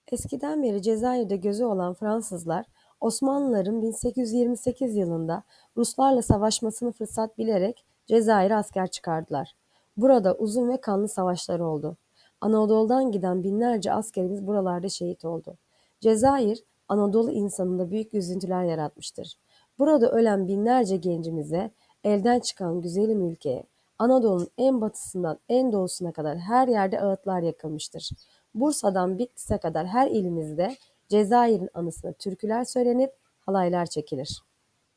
Eskiden beri Cezayir'de gözü olan Fransızlar, Osmanlıların 1828 yılında Ruslarla savaşmasını fırsat bilerek Cezayir'e asker çıkardılar. Burada uzun ve kanlı savaşlar oldu. Anadolu'dan giden binlerce askerimiz buralarda şehit oldu. Cezayir, Anadolu insanında büyük üzüntüler yaratmıştır. Burada ölen binlerce gencimize, elden çıkan güzelim ülkeye, Anadolu'nun en batısından en doğusuna kadar her yerde ağıtlar yakılmıştır. Bursa'dan Bitlis'e kadar her ilimizde Cezayir'in anısına türküler söylenip halaylar çekilir.